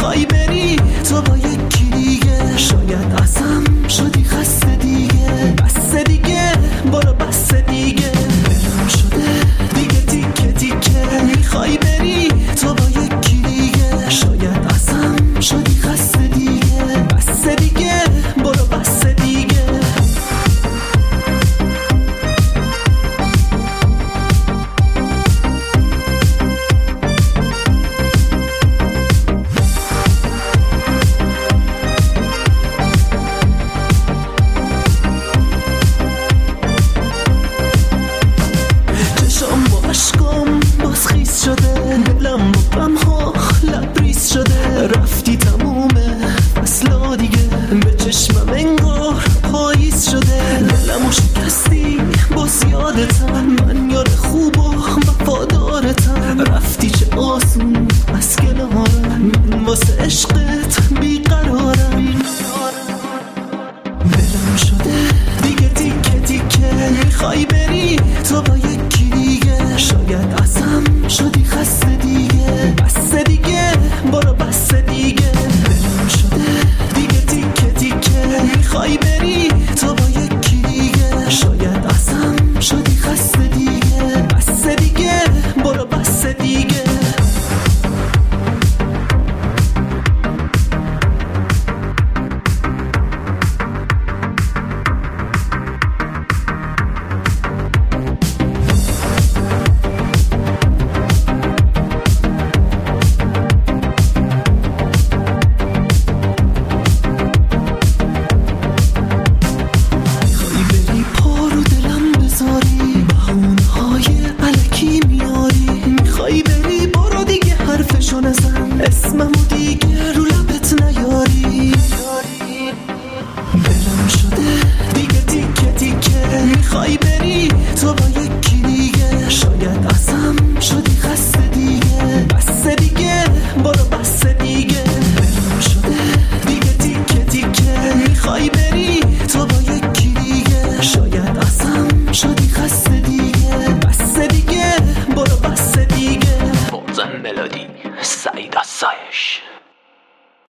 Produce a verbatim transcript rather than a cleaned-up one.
میخوای بری تو با یکی دیگه، شاید ازم شدی خسته دیگه، بس دیگه برو بس دیگه، دلم شده دیگه تیکه تیکه. میخوای بری تو با یکی دیگه، شاید ازم شدی خسته دیگه، بس دیگه برو بس دیگه. چشم با عشقم باز خیس شده، دلم با غم‌ها لبریز شده، رفتی تمومه فصلا دیگه، به چشمم انگار پاییز شده، دلمو شکستی باز یادتم، من یار خوب و وفادارتم، رفتی چه آسون از کنارم، من واسه عشقت بیقرارم، دلم شده دیگه تیکه تیکه. میخوای بری تو با یکی دیگه، شاید ازم شدی خسته دیگه، بس دیگه برو بس دیگه، دلم شده دیگه تیکه تیکه. میخوای بری تو با یکی دیگه، شاید ازم شدی خسته دیگه، بس دیگه برو بس دیگه. اسممو دیگه رو لبت نیاری، دلم شده دیگه تیکه تیکه. میخوای بری تو با